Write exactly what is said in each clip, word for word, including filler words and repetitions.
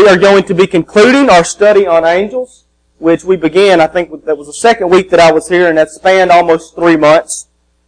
we are going to be concluding our study on angels, which we began, I think that was the second week that I was here, and that spanned almost three months.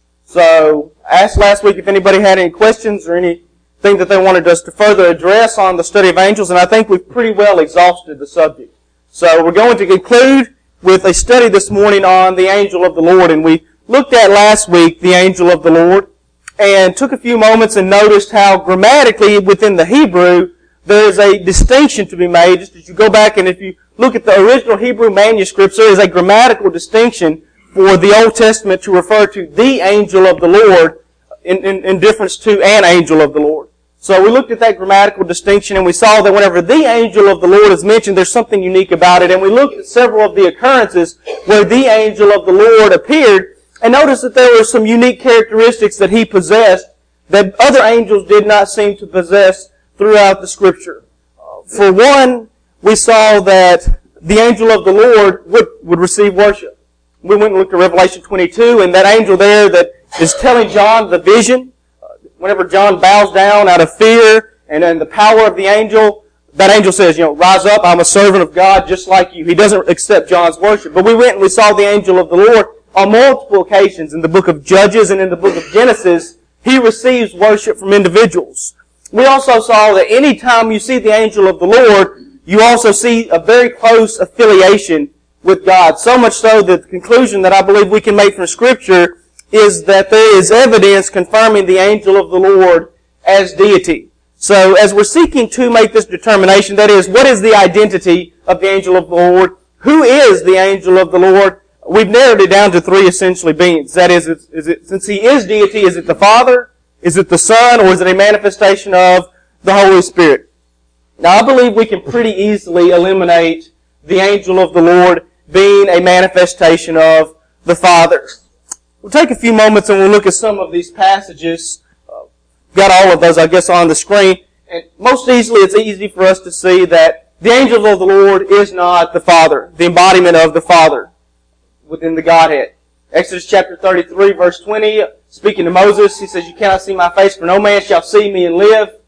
So I asked last week if anybody had any questions or anything that they wanted us to further address on the study of angels, and I think we've pretty well exhausted the subject. So we're going to conclude with a study this morning on the angel of the Lord, and we looked at last week the angel of the Lord, and took a few moments and noticed how grammatically within the Hebrew there is a distinction to be made. Just as you go back and if you look at the original Hebrew manuscripts, there is a grammatical distinction for the Old Testament to refer to the angel of the Lord in, in, in difference to an angel of the Lord. So we looked at that grammatical distinction and we saw that whenever the angel of the Lord is mentioned, there's something unique about it. And we looked at several of the occurrences where the angel of the Lord appeared and noticed that there were some unique characteristics that he possessed that other angels did not seem to possess throughout the Scripture. For one, we saw that the angel of the Lord would, would receive worship. We went and looked at Revelation twenty-two, and that angel there that is telling John the vision, uh, whenever John bows down out of fear and in the power of the angel, that angel says, you know, rise up, I'm a servant of God just like you. He doesn't accept John's worship. But we went and we saw the angel of the Lord on multiple occasions in the book of Judges and in the book of Genesis. He receives worship from individuals. We also saw that any time you see the angel of the Lord, you also see a very close affiliation with God. So much so that the conclusion that I believe we can make from Scripture is that there is evidence confirming the angel of the Lord as deity. So as we're seeking to make this determination, that is, what is the identity of the angel of the Lord? Who is the angel of the Lord? We've narrowed it down to three essentially beings. That is, is it, since he is deity, is it the Father? Is it the Son, or is it a manifestation of the Holy Spirit? Now, I believe we can pretty easily eliminate the angel of the Lord being a manifestation of the Father. We'll take a few moments and we'll look at some of these passages. Uh, got all of those, I guess, on the screen. And most easily, it's easy for us to see that the angel of the Lord is not the Father, the embodiment of the Father within the Godhead. Exodus chapter thirty-three, verse twenty, speaking to Moses, he says, you cannot see my face, for no man shall see me and live.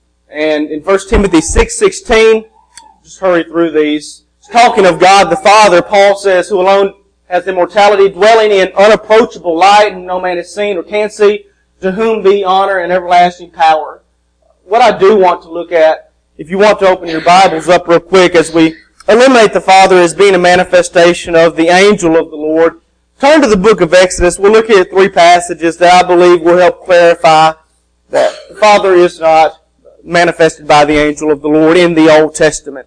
And in First Timothy six sixteen, just hurry through these. Talking of God the Father, Paul says, who alone has immortality, dwelling in unapproachable light, and no man has seen or can see, to whom be honor and everlasting power. What I do want to look at, if you want to open your Bibles up real quick, as we eliminate the Father as being a manifestation of the angel of the Lord, turn to the book of Exodus. We'll look at three passages that I believe will help clarify that the Father is not manifested by the angel of the Lord in the Old Testament.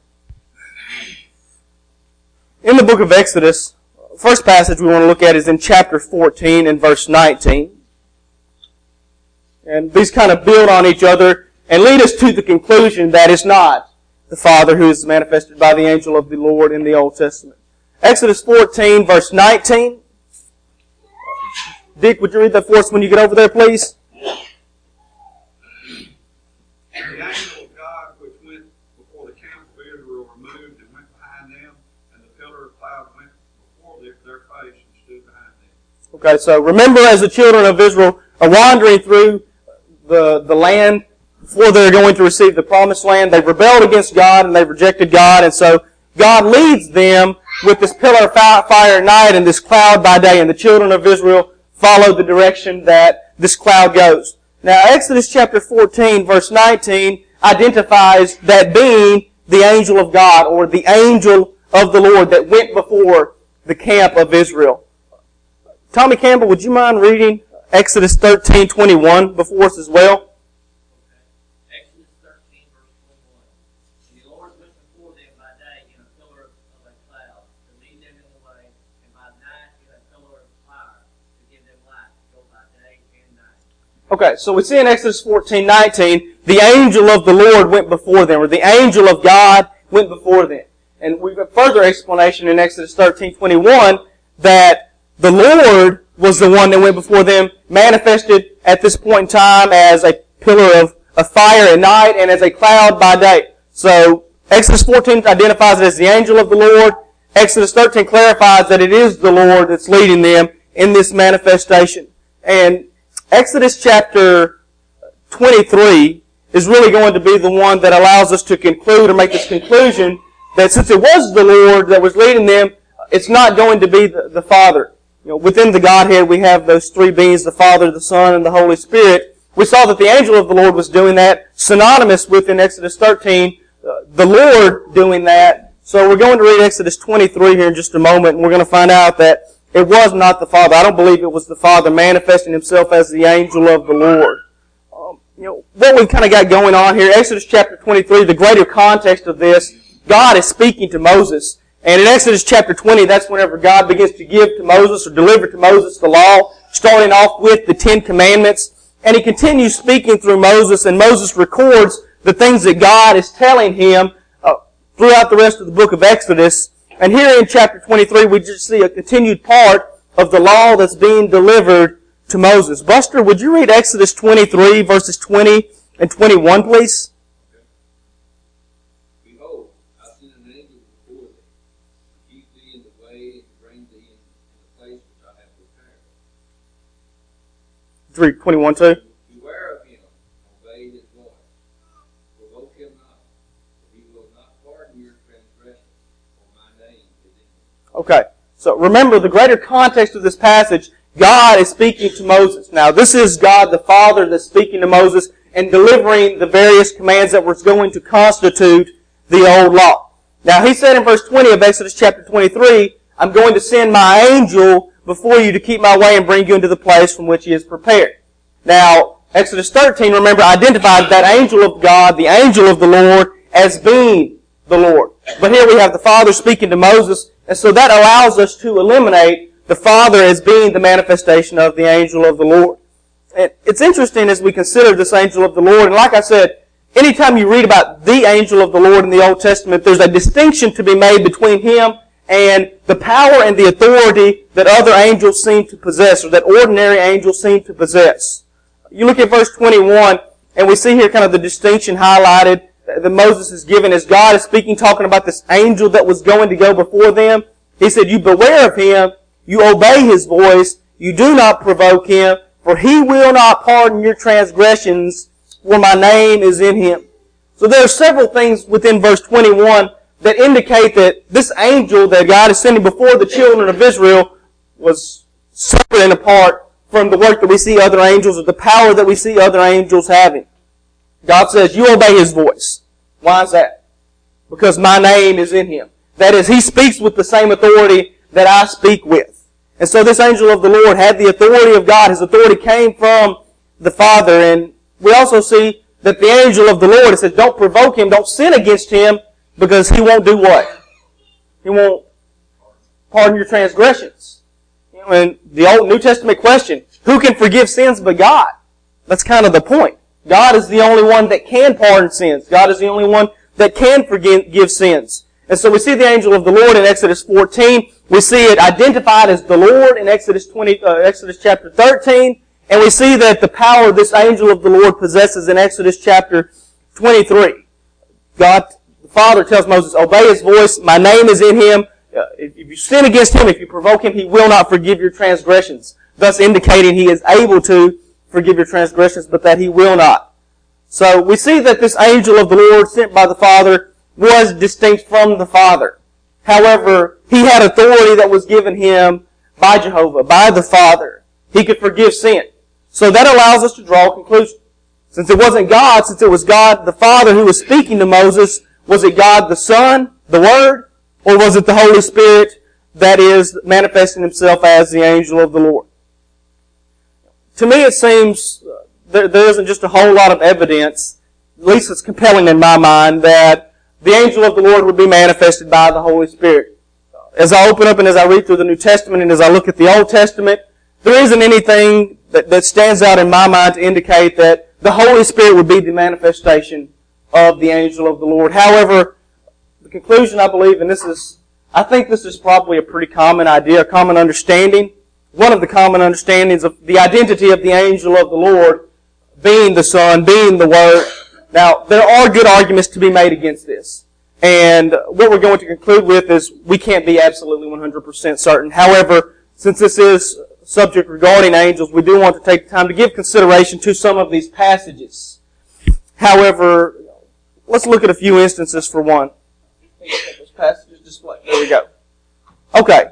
In the book of Exodus, the first passage we want to look at is in chapter fourteen and verse nineteen. And these kind of build on each other and lead us to the conclusion that it's not the Father who is manifested by the angel of the Lord in the Old Testament. Exodus fourteen, verse nineteen. Dick, would you read that for us when you get over there, please? The angel of God which went before the camp of Israel removed and went behind them, and the pillar of cloud went before their, their face and stood behind them. Okay, so remember as the children of Israel are wandering through the, the land before they're going to receive the promised land, they've rebelled against God and they've rejected God, and so God leads them with this pillar of fire at night and this cloud by day, and the children of Israel follow the direction that this cloud goes. Now, Exodus chapter fourteen, verse nineteen, identifies that being the angel of God, or the angel of the Lord that went before the camp of Israel. Tommy Campbell, would you mind reading Exodus thirteen twenty-one before us as well? Exodus thirteen, verse twenty-one. And the Lord went before them by day in a pillar of a cloud to lead them in the way, and by night in a pillar of fire to give them light to go by day and night. Okay, so we see in Exodus fourteen nineteen, the angel of the Lord went before them, or the angel of God went before them. And we've got further explanation in Exodus thirteen twenty-one that the Lord was the one that went before them, manifested at this point in time as a pillar of, of fire at night and as a cloud by day. So Exodus fourteen identifies it as the angel of the Lord. Exodus thirteen clarifies that it is the Lord that's leading them in this manifestation. And Exodus chapter twenty-three is really going to be the one that allows us to conclude or make this conclusion that since it was the Lord that was leading them, it's not going to be the, the Father. You know, within the Godhead, we have those three beings, the Father, the Son, and the Holy Spirit. We saw that the angel of the Lord was doing that, synonymous with in Exodus thirteen, uh, the Lord doing that. So we're going to read Exodus twenty-three here in just a moment, and we're going to find out that it was not the Father. I don't believe it was the Father manifesting himself as the angel of the Lord. Um, you know, what we've kind of got going on here, Exodus chapter twenty-three, the greater context of this, God is speaking to Moses. And in Exodus chapter twenty, that's whenever God begins to give to Moses or deliver to Moses the law, starting off with the Ten Commandments. And he continues speaking through Moses, and Moses records the things that God is telling him uh, throughout the rest of the book of Exodus. And here in chapter twenty-three, we just see a continued part of the law that's being delivered to Moses. Buster, would you read Exodus twenty-three, verses twenty and twenty-one, please? Behold, I send an angel before thee, to keep thee in the way and to bring thee in the place which I have prepared. Read twenty-one too. Beware of him, obey his voice. Provoke him not, for he will not pardon your transgression, for my name is in him. Okay, so remember the greater context of this passage, God is speaking to Moses. Now this is God the Father that's speaking to Moses and delivering the various commands that were going to constitute the old law. Now he said in verse twenty of Exodus chapter twenty-three, I'm going to send my angel before you to keep my way and bring you into the place from which he is prepared. Now, Exodus thirteen, remember, identified that angel of God, the angel of the Lord, as being the Lord. But here we have the Father speaking to Moses, and so that allows us to eliminate the Father as being the manifestation of the angel of the Lord. And it's interesting as we consider this angel of the Lord, and like I said, anytime you read about the angel of the Lord in the Old Testament, there's a distinction to be made between him and the power and the authority that other angels seem to possess, or that ordinary angels seem to possess. You look at verse twenty-one, and we see here kind of the distinction highlighted that Moses is given as God is speaking, talking about this angel that was going to go before them. He said, you beware of him, you obey his voice, you do not provoke him, for he will not pardon your transgressions, for my name is in him. So there are several things within verse twenty-one that indicate that this angel that God is sending before the children of Israel was separate and apart from the work that we see other angels, or the power that we see other angels having. God says, you obey his voice. Why is that? Because my name is in him. That is, he speaks with the same authority that I speak with. And so this angel of the Lord had the authority of God. His authority came from the Father. And we also see that the angel of the Lord, it says, don't provoke him, don't sin against him, because he won't do what? He won't pardon your transgressions. You know, and the Old New Testament question, who can forgive sins but God? That's kind of the point. God is the only one that can pardon sins. God is the only one that can forgive sins. And so we see the angel of the Lord in Exodus fourteen. We see it identified as the Lord in Exodus twenty, uh, Exodus chapter thirteen. And we see that the power this angel of the Lord possesses in Exodus chapter twenty-three. God, the Father tells Moses, obey his voice. My name is in him. Uh, if you sin against him, if you provoke him, he will not forgive your transgressions. Thus indicating he is able to forgive your transgressions, but that he will not. So we see that this angel of the Lord sent by the Father was distinct from the Father. However, he had authority that was given him by Jehovah, by the Father. He could forgive sin. So that allows us to draw a conclusion. Since it wasn't God, since it was God the Father who was speaking to Moses, was it God the Son, the Word, or was it the Holy Spirit that is manifesting himself as the angel of the Lord? To me it seems there, there isn't just a whole lot of evidence, at least it's compelling in my mind, that the angel of the Lord would be manifested by the Holy Spirit. As I open up and as I read through the New Testament and as I look at the Old Testament, there isn't anything that, that stands out in my mind to indicate that the Holy Spirit would be the manifestation of the angel of the Lord. However, the conclusion I believe, and this is, I think this is probably a pretty common idea, a common understanding, one of the common understandings of the identity of the angel of the Lord being the Son, being the Word. Now, there are good arguments to be made against this. And what we're going to conclude with is we can't be absolutely one hundred percent certain. However, since this is a subject regarding angels, we do want to take time to give consideration to some of these passages. However, let's look at a few instances for one. This passage is displayed. There we go. Okay.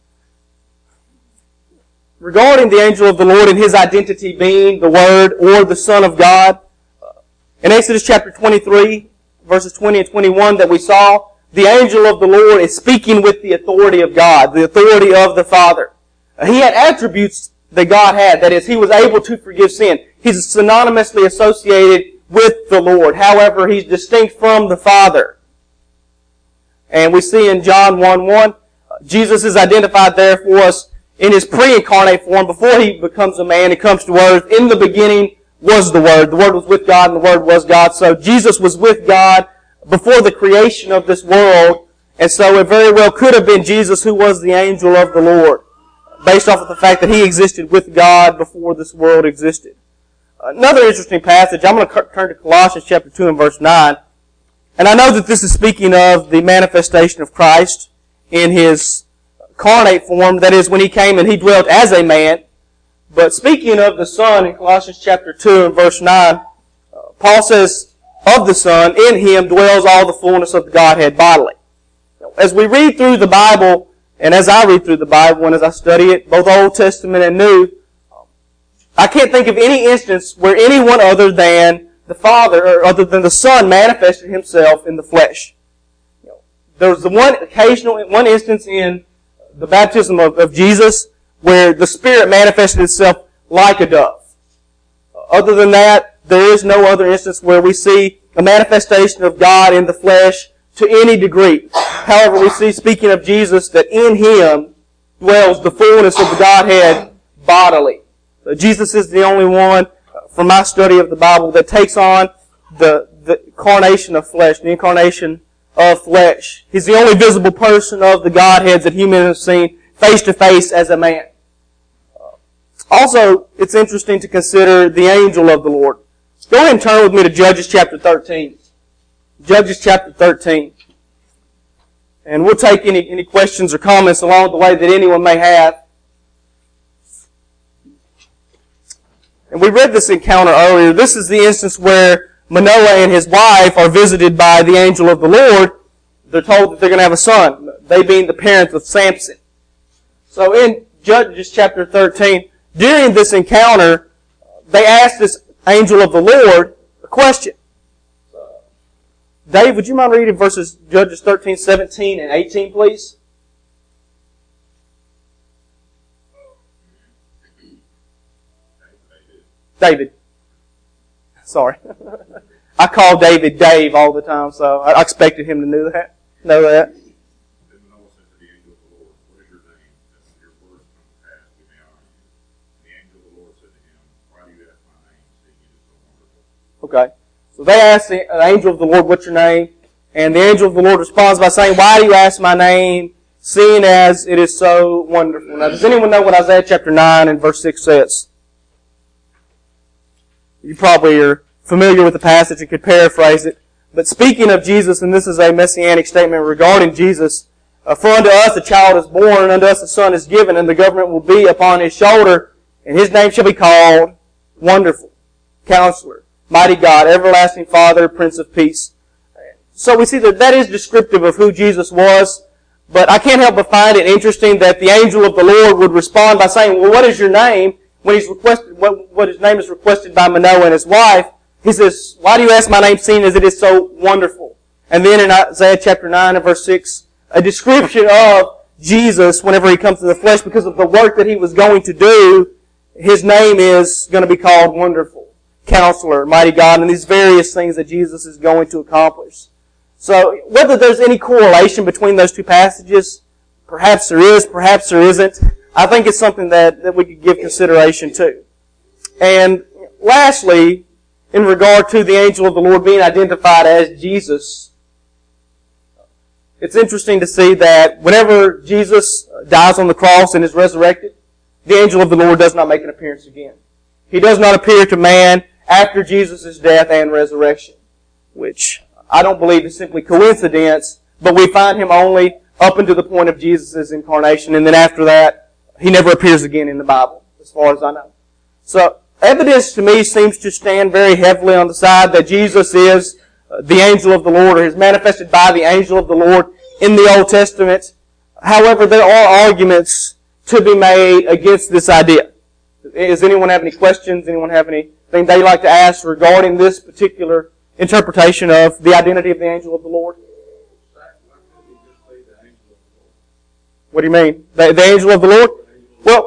Regarding the angel of the Lord and his identity being the Word or the Son of God, in Exodus chapter twenty-three, verses twenty and twenty-one that we saw, the angel of the Lord is speaking with the authority of God, the authority of the Father. He had attributes that God had. That is, he was able to forgive sin. He's synonymously associated with the Lord. However, he's distinct from the Father. And we see in John one one, Jesus is identified there for us in his pre-incarnate form. Before he becomes a man, he comes to earth. In the beginning was the Word. The Word was with God, and the Word was God. So Jesus was with God before the creation of this world. And so it very well could have been Jesus who was the angel of the Lord, based off of the fact that he existed with God before this world existed. Another interesting passage, I'm going to turn to Colossians chapter two and verse nine. And I know that this is speaking of the manifestation of Christ in his carnate form, that is, when he came and he dwelt as a man. But speaking of the Son in Colossians chapter two and verse nine, Paul says, of the Son, in him dwells all the fullness of the Godhead bodily. As we read through the Bible, and as I read through the Bible and as I study it, both Old Testament and New, I can't think of any instance where anyone other than the Father, or other than the Son, manifested himself in the flesh. There's the one occasional, one instance in the baptism of, of Jesus where the Spirit manifested itself like a dove. Other than that, there is no other instance where we see a manifestation of God in the flesh to any degree. However, we see, speaking of Jesus, that in him dwells the fullness of the Godhead bodily. So Jesus is the only one, from my study of the Bible, that takes on the, the incarnation of flesh, the incarnation of flesh. He's the only visible person of the Godheads that humans have seen face to face as a man. Also, it's interesting to consider the angel of the Lord. Go ahead and turn with me to Judges chapter thirteen. Judges chapter thirteen. And we'll take any, any questions or comments along the way that anyone may have. And we read this encounter earlier. This is the instance where Manoah and his wife are visited by the angel of the Lord. They're told that they're going to have a son, they being the parents of Samson. So in Judges chapter thirteen, during this encounter, they asked this angel of the Lord a question. Dave, would you mind reading verses Judges thirteen, seventeen, and eighteen, please? David. Sorry. I call David Dave all the time, so I expected him to know that. Know that. Then Manoah said to the angel of the Lord, "What is your name? That when your words come to pass, we may honor you." And the angel of the Lord said to him, "Why do you ask my name, seeing it is so wonderful?" Okay. So they asked the angel of the Lord, "What's your name?" And the angel of the Lord responds by saying, "Why do you ask my name, seeing as it is so wonderful?" Now, does anyone know what Isaiah chapter nine and verse six says? You probably are familiar with the passage and could paraphrase it. But speaking of Jesus, and this is a messianic statement regarding Jesus, uh, "For unto us a child is born, and unto us a son is given, and the government will be upon his shoulder, and his name shall be called Wonderful, Counselor, Mighty God, Everlasting Father, Prince of Peace." So we see that that is descriptive of who Jesus was, but I can't help but find it interesting that the angel of the Lord would respond by saying, "Well, what is your name?" When he's requested, what, what his name is requested by Manoah and his wife, he says, "Why do you ask my name, seeing as it is so wonderful?" And then in Isaiah chapter nine and verse six, a description of Jesus whenever he comes to the flesh, because of the work that he was going to do, his name is going to be called Wonderful, Counselor, Mighty God, and these various things that Jesus is going to accomplish. So whether there's any correlation between those two passages, perhaps there is, perhaps there isn't. I think it's something that, that we could give consideration to. And lastly, in regard to the angel of the Lord being identified as Jesus, it's interesting to see that whenever Jesus dies on the cross and is resurrected, the angel of the Lord does not make an appearance again. He does not appear to man after Jesus' death and resurrection, which I don't believe is simply coincidence, but we find him only up until the point of Jesus' incarnation, and then after that, he never appears again in the Bible, as far as I know. So, evidence to me seems to stand very heavily on the side that Jesus is the angel of the Lord, or is manifested by the angel of the Lord in the Old Testament. However, there are arguments to be made against this idea. Does anyone have any questions? Anyone have anything they'd like to ask regarding this particular interpretation of the identity of the angel of the Lord? What do you mean? The, the angel of the Lord? Well,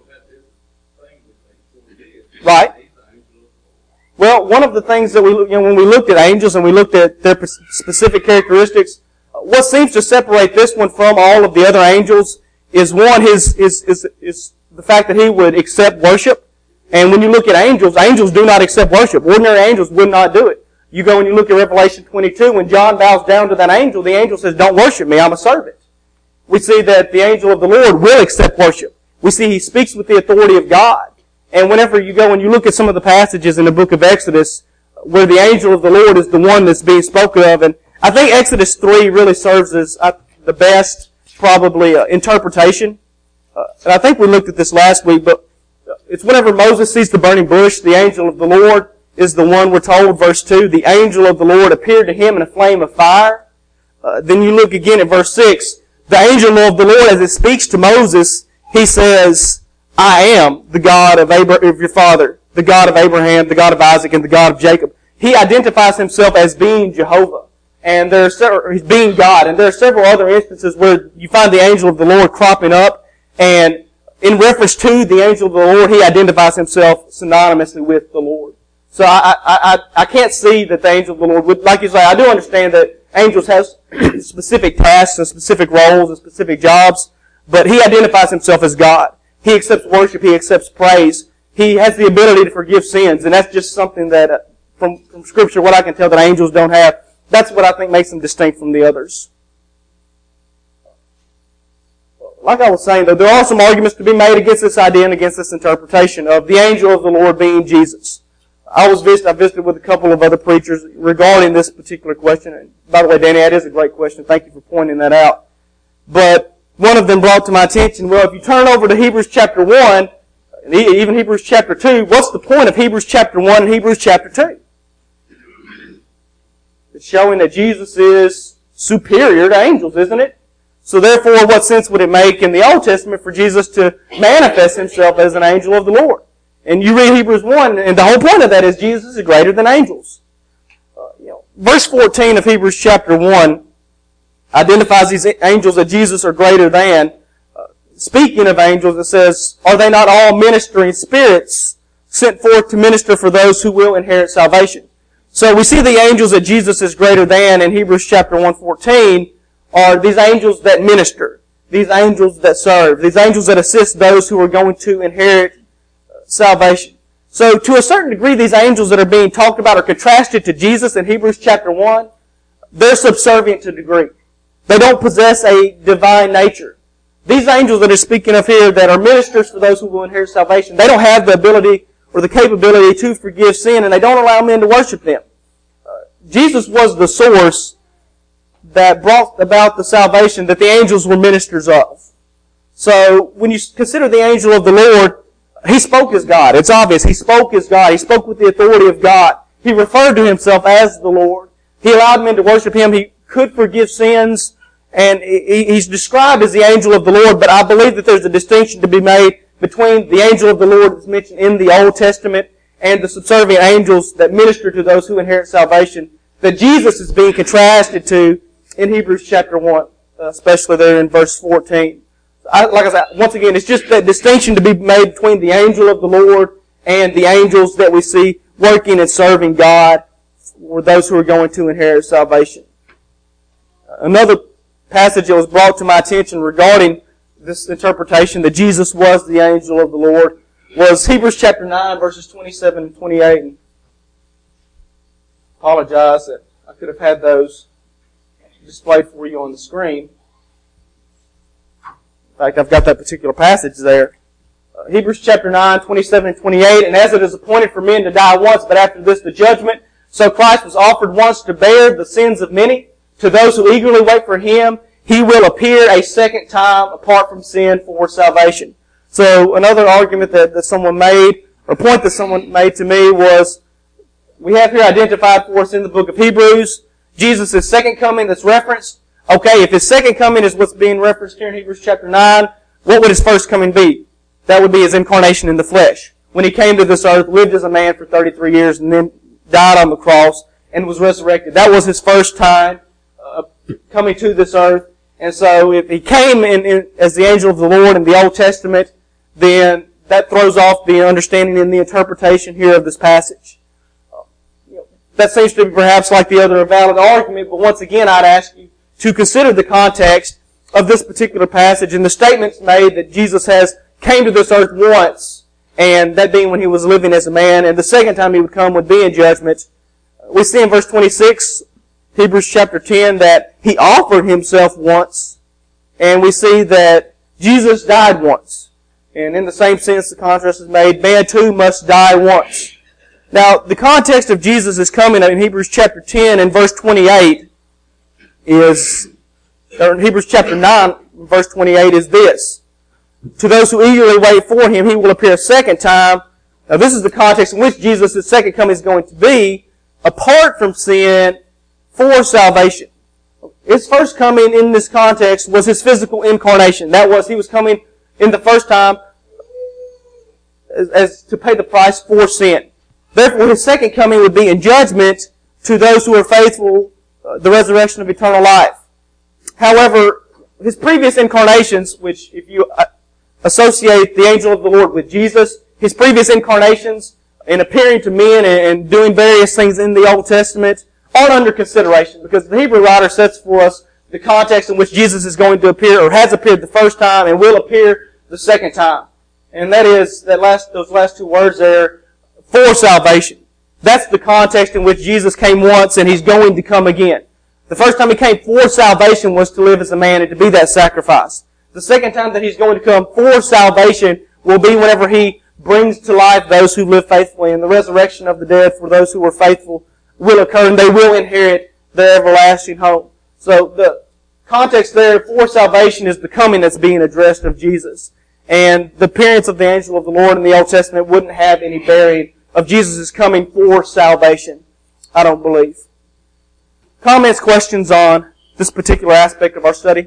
right. Well, one of the things that we, you know, when we looked at angels and we looked at their specific characteristics, what seems to separate this one from all of the other angels is one, his, is, is, is the fact that he would accept worship. And when you look at angels, angels do not accept worship. Ordinary angels would not do it. You go and you look at Revelation twenty-two, when John bows down to that angel, the angel says, "Don't worship me, I'm a servant." We see that the angel of the Lord will accept worship. We see he speaks with the authority of God. And whenever you go and you look at some of the passages in the book of Exodus where the angel of the Lord is the one that's being spoken of, and I think Exodus three really serves as uh, the best, probably, uh, interpretation. Uh, and I think we looked at this last week, but it's whenever Moses sees the burning bush, the angel of the Lord is the one, we're told, verse two, the angel of the Lord appeared to him in a flame of fire. Uh, then you look again at verse six, the angel of the Lord, as it speaks to Moses, he says, "I am the God of, Abra- of your father, the God of Abraham, the God of Isaac, and the God of Jacob." He identifies himself as being Jehovah, and there are several, he's being God, and there are several other instances where you find the angel of the Lord cropping up, and in reference to the angel of the Lord, he identifies himself synonymously with the Lord. So I, I, I, I can't see that the angel of the Lord would, like you say, I do understand that angels have specific tasks and specific roles and specific jobs, but he identifies himself as God. He accepts worship. He accepts praise. He has the ability to forgive sins, and that's just something that, uh, from, from Scripture, what I can tell that angels don't have. That's what I think makes them distinct from the others. Like I was saying, though, there are some arguments to be made against this idea and against this interpretation of the angel of the Lord being Jesus. I was visit, I visited with a couple of other preachers regarding this particular question. And by the way, Danny, that is a great question. Thank you for pointing that out. But one of them brought to my attention, well, if you turn over to Hebrews chapter one, and even Hebrews chapter two, what's the point of Hebrews chapter one and Hebrews chapter two? It's showing that Jesus is superior to angels, isn't it? So therefore, what sense would it make in the Old Testament for Jesus to manifest himself as an angel of the Lord? And you read Hebrews one, and the whole point of that is Jesus is greater than angels. Uh, you know, verse fourteen of Hebrews chapter one identifies these angels that Jesus are greater than. Uh, speaking of angels, it says, "Are they not all ministering spirits sent forth to minister for those who will inherit salvation?" So we see the angels that Jesus is greater than in Hebrews chapter one fourteen are these angels that minister, these angels that serve, these angels that assist those who are going to inherit salvation. So to a certain degree, these angels that are being talked about are contrasted to Jesus in Hebrews chapter one. They're subservient to degree. They don't possess a divine nature. These angels that are speaking of here that are ministers for those who will inherit salvation, they don't have the ability or the capability to forgive sin, and they don't allow men to worship them. Uh, Jesus was the source that brought about the salvation that the angels were ministers of. So when you consider the angel of the Lord, he spoke as God. It's obvious. He spoke as God. He spoke with the authority of God. He referred to himself as the Lord. He allowed men to worship him. He could forgive sins. And he's described as the angel of the Lord, but I believe that there's a distinction to be made between the angel of the Lord that's mentioned in the Old Testament and the subservient angels that minister to those who inherit salvation that Jesus is being contrasted to in Hebrews chapter one, especially there in verse fourteen. I, like I said, once again, it's just that distinction to be made between the angel of the Lord and the angels that we see working and serving God for those who are going to inherit salvation. Another passage that was brought to my attention regarding this interpretation that Jesus was the angel of the Lord was Hebrews chapter nine, verses twenty-seven and twenty-eight. And apologize that I could have had those displayed for you on the screen. In fact, I've got that particular passage there. Uh, Hebrews chapter nine, twenty-seven and twenty-eight. "And as it is appointed for men to die once, but after this the judgment, so Christ was offered once to bear the sins of many. To those who eagerly wait for Him, He will appear a second time apart from sin for salvation." So another argument that, that someone made or a point that someone made to me was, we have here identified for us in the book of Hebrews, Jesus' second coming that's referenced. Okay, if his second coming is what's being referenced here in Hebrews chapter nine, what would his first coming be? That would be his incarnation in the flesh. When he came to this earth, lived as a man for thirty-three years, and then died on the cross and was resurrected. That was his first time uh, coming to this earth. And so if he came in, in, as the angel of the Lord in the Old Testament, then that throws off the understanding and the interpretation here of this passage. Uh, you know, that seems to be perhaps like the other valid argument, but once again I'd ask you to consider the context of this particular passage and the statements made that Jesus has came to this earth once, and that being when he was living as a man, and the second time he would come would be in judgment. We see in verse twenty-six, Hebrews chapter ten, that he offered himself once, and we see that Jesus died once. And in the same sense, the contrast is made, man too must die once. Now, the context of Jesus' coming in Hebrews chapter ten and verse twenty-eight is, or in Hebrews chapter nine, verse twenty-eight is this. To those who eagerly wait for him, he will appear a second time. Now, this is the context in which Jesus' second coming is going to be, apart from sin, for salvation. His first coming in this context was his physical incarnation. That was, he was coming in the first time as, as to pay the price for sin. Therefore, his second coming would be in judgment to those who are faithful, uh, the resurrection of eternal life. However, his previous incarnations, which if you uh, associate the angel of the Lord with Jesus, his previous incarnations in appearing to men and, and doing various things in the Old Testament aren't under consideration, because the Hebrew writer sets for us the context in which Jesus is going to appear, or has appeared the first time, and will appear the second time. And that is, that last, those last two words there, for salvation. That's the context in which Jesus came once, and he's going to come again. The first time he came for salvation was to live as a man and to be that sacrifice. The second time that he's going to come for salvation will be whenever he brings to life those who live faithfully, and the resurrection of the dead for those who were faithful will occur, and they will inherit their everlasting home. So the context there for salvation is the coming that's being addressed of Jesus. And the appearance of the angel of the Lord in the Old Testament wouldn't have any bearing of Jesus' coming for salvation, I don't believe. Comments, questions on this particular aspect of our study?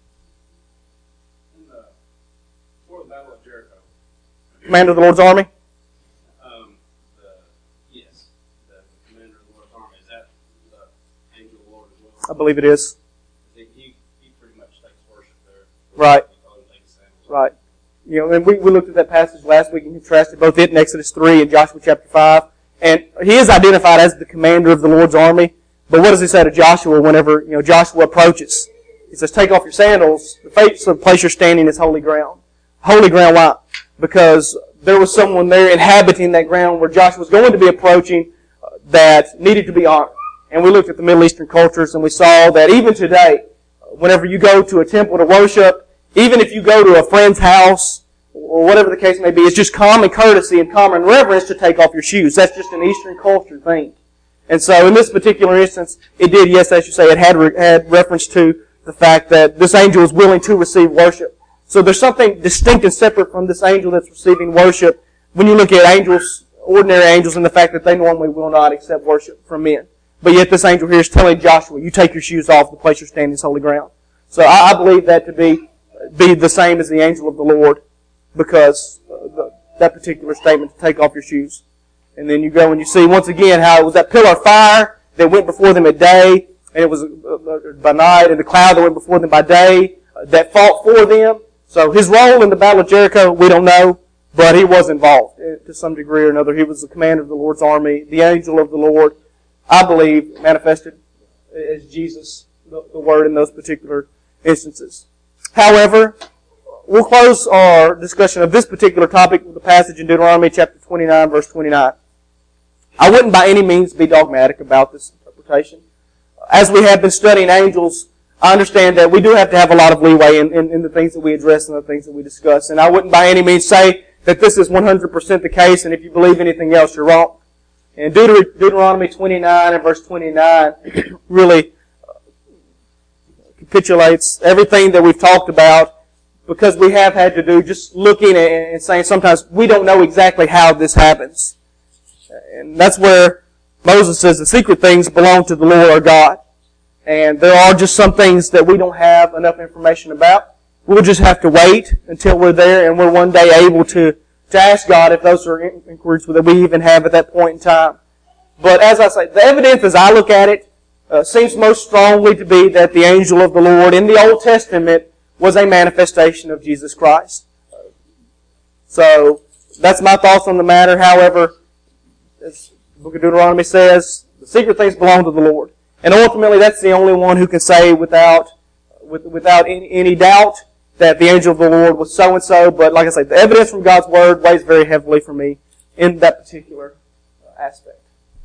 In the, before the Battle of Jericho, Commander of the Lord's army? um, the, yes, the, the commander of the Lord's army, is that the angel of the Lord as well? I believe it is. I think he, he pretty much takes worship there. Right. He told him to take his sandals. Right. You know, and we, we looked at that passage last week and contrasted both it in Exodus three and Joshua chapter five. And he is identified as the commander of the Lord's army. But what does he say to Joshua whenever, you know, Joshua approaches? He says, take off your sandals. The face of the place you're standing is holy ground. Holy ground, why? Because there was someone there inhabiting that ground where Joshua was going to be approaching uh, that needed to be honored. And we looked at the Middle Eastern cultures and we saw that even today, whenever you go to a temple to worship, even if you go to a friend's house, or whatever the case may be, it's just common courtesy and common reverence to take off your shoes. That's just an Eastern culture thing. And so in this particular instance, it did, yes, as you say, it had, re- had reference to the fact that this angel was willing to receive worship. So there's something distinct and separate from this angel that's receiving worship when you look at angels, ordinary angels, and the fact that they normally will not accept worship from men. But yet this angel here is telling Joshua, you take your shoes off, the place you're standing is holy ground. So I, I believe that to be, be the same as the angel of the Lord, because uh, the, that particular statement, to take off your shoes. And then you go and you see once again how it was that pillar of fire that went before them at day, and it was by night, and the cloud that went before them by day uh, that fought for them. So his role in the Battle of Jericho, we don't know, but he was involved to some degree or another. He was the commander of the Lord's army, the angel of the Lord, I believe, manifested as Jesus, the, the Word in those particular instances. However, we'll close our discussion of this particular topic with the passage in Deuteronomy chapter twenty-nine, verse twenty-nine. I wouldn't by any means be dogmatic about this interpretation. As we have been studying angels, I understand that we do have to have a lot of leeway in, in, in the things that we address and the things that we discuss. And I wouldn't by any means say that this is one hundred percent the case, and if you believe anything else, you're wrong. And Deuter- Deuteronomy twenty-nine and verse twenty-nine really capitulates everything that we've talked about because we have had to do just looking and saying sometimes we don't know exactly how this happens. And that's where Moses says the secret things belong to the Lord our God. And there are just some things that we don't have enough information about. We'll just have to wait until we're there and we're one day able to, to ask God if those are inquiries that we even have at that point in time. But as I say, the evidence as I look at it uh, seems most strongly to be that the angel of the Lord in the Old Testament was a manifestation of Jesus Christ. So that's my thoughts on the matter. However, as the book of Deuteronomy says, the secret things belong to the Lord. And ultimately, that's the only one who can say without with, without any, any doubt that the angel of the Lord was so-and-so. But like I say, the evidence from God's Word weighs very heavily for me in that particular aspect.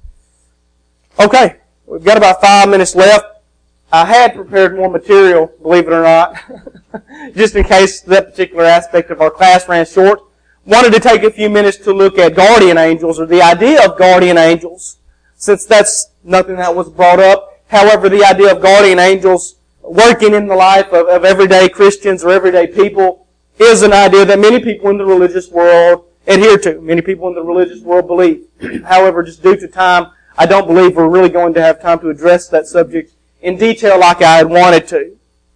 Okay, we've got about five minutes left. I had prepared more material, believe it or not, just in case that particular aspect of our class ran short. Wanted to take a few minutes to look at guardian angels, or the idea of guardian angels, since that's nothing that was brought up. However, the idea of guardian angels working in the life of, of everyday Christians or everyday people is an idea that many people in the religious world adhere to. Many people in the religious world believe. However, just due to time, I don't believe we're really going to have time to address that subject in detail like I had wanted to.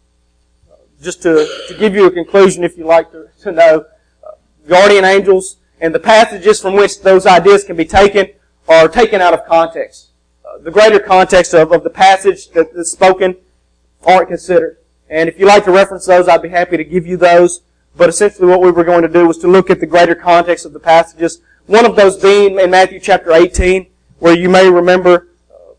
Just to, to give you a conclusion, if you like to, to know, uh, guardian angels and the passages from which those ideas can be taken are taken out of context. Uh, the greater context of, of the passage that is spoken aren't considered. And if you like to reference those, I'd be happy to give you those. But essentially what we were going to do was to look at the greater context of the passages. One of those being in Matthew chapter eighteen, where you may remember uh,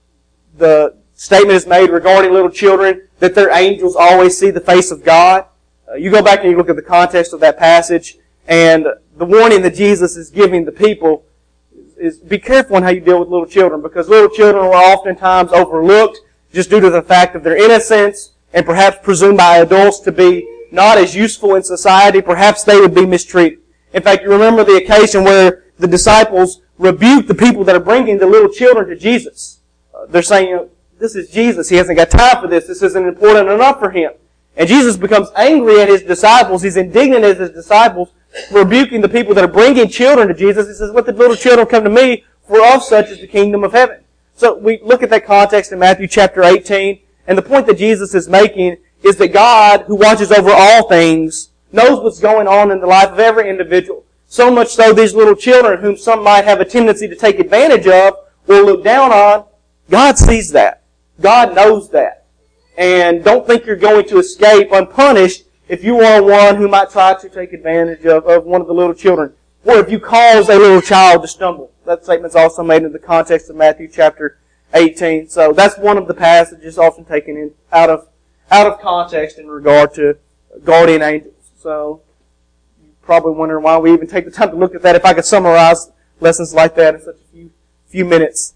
the statement is made regarding little children that their angels always see the face of God. Uh, you go back and you look at the context of that passage, and the warning that Jesus is giving the people is, is be careful in how you deal with little children, because little children are oftentimes overlooked just due to the fact of their innocence and perhaps presumed by adults to be not as useful in society. Perhaps they would be mistreated. In fact, you remember the occasion where the disciples rebuked the people that are bringing the little children to Jesus. Uh, they're saying, you know, this is Jesus. He hasn't got time for this. This isn't important enough for him. And Jesus becomes angry at his disciples. He's indignant at his disciples, rebuking the people that are bringing children to Jesus. He says, let the little children come to me, for of such is the kingdom of heaven. So we look at that context in Matthew chapter eighteen, and the point that Jesus is making is that God, who watches over all things, knows what's going on in the life of every individual. So much so these little children, whom some might have a tendency to take advantage of or look down on, God sees that. God knows that. And don't think you're going to escape unpunished if you are one who might try to take advantage of, of one of the little children. Or if you cause a little child to stumble. That statement's also made in the context of Matthew chapter eighteen. So that's one of the passages often taken in out of out of context in regard to guardian angels. So you're probably wondering why we even take the time to look at that. If I could summarize lessons like that in such a few few minutes.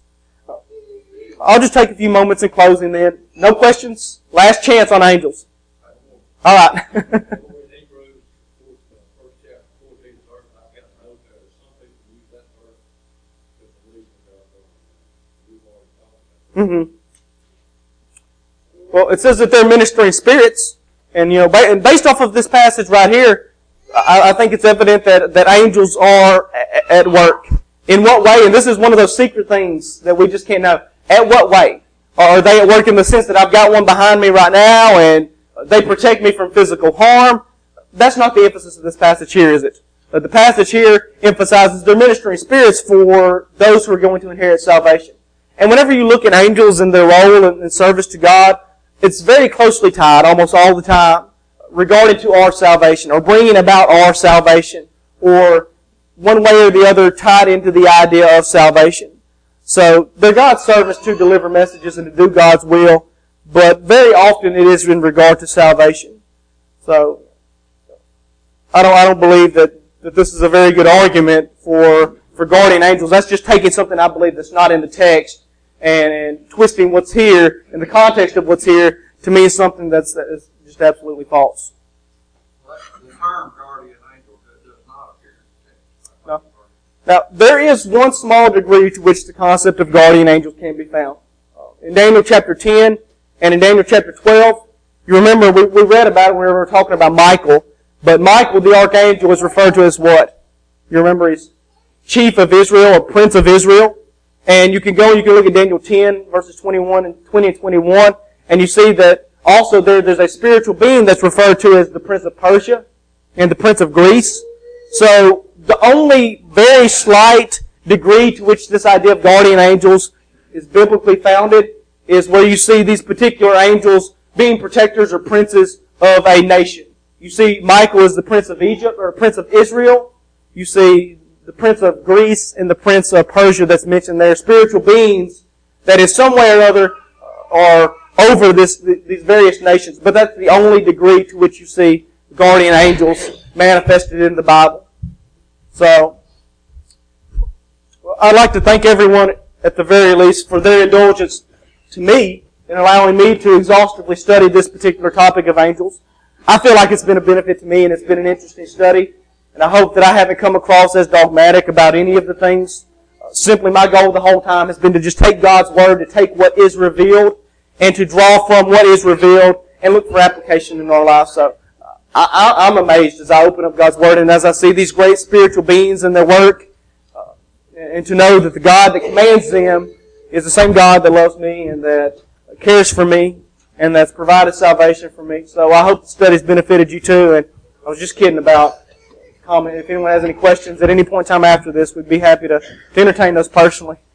I'll just take a few moments in closing then. No questions? Last chance on angels. All right. Mm-hmm. Well, it says that they're ministering spirits, and you know, based off of this passage right here, I, I think it's evident that that angels are at work. In what way? And this is one of those secret things that we just can't know. At what way? Are they at work in the sense that I've got one behind me right now and they protect me from physical harm? That's not the emphasis of this passage here, is it? But the passage here emphasizes they're ministering spirits for those who are going to inherit salvation. And whenever you look at angels and their role in service to God, it's very closely tied almost all the time regarding to our salvation or bringing about our salvation or one way or the other tied into the idea of salvation. So they're God's servants to deliver messages and to do God's will, but very often it is in regard to salvation. So I don't I don't believe that, that this is a very good argument for, for guardian angels. That's just taking something I believe that's not in the text and, and twisting what's here in the context of what's here to mean something that's, that's just absolutely false. The term guardian angel does not appear in the text. No. Now, there is one small degree to which the concept of guardian angels can be found. In Daniel chapter ten and in Daniel chapter twelve, You remember we, we read about it when we were talking about Michael, but Michael, the archangel, is referred to as what? You remember he's chief of Israel or prince of Israel. And you can go and you can look at Daniel ten, verses twenty-one and twenty and twenty-one, and you see that also there, there's a spiritual being that's referred to as the prince of Persia and the prince of Greece. So the only very slight degree to which this idea of guardian angels is biblically founded is where you see these particular angels being protectors or princes of a nation. You see Michael is the prince of Egypt or prince of Israel. You see the prince of Greece and the prince of Persia that's mentioned there. Spiritual beings that in some way or other are over this, these various nations. But that's the only degree to which you see guardian angels manifested in the Bible. So, I'd like to thank everyone at the very least for their indulgence to me in allowing me to exhaustively study this particular topic of angels. I feel like it's been a benefit to me and it's been an interesting study. And I hope that I haven't come across as dogmatic about any of the things. Uh, simply my goal the whole time has been to just take God's Word, to take what is revealed, and to draw from what is revealed and look for application in our lives. So uh, I, I'm amazed as I open up God's Word and as I see these great spiritual beings and their work, uh, and to know that the God that commands them is the same God that loves me and that cares for me and that's provided salvation for me. So I hope the study's benefited you too. And I was just kidding about comment. If anyone has any questions at any point in time after this, we'd be happy to, to entertain those personally.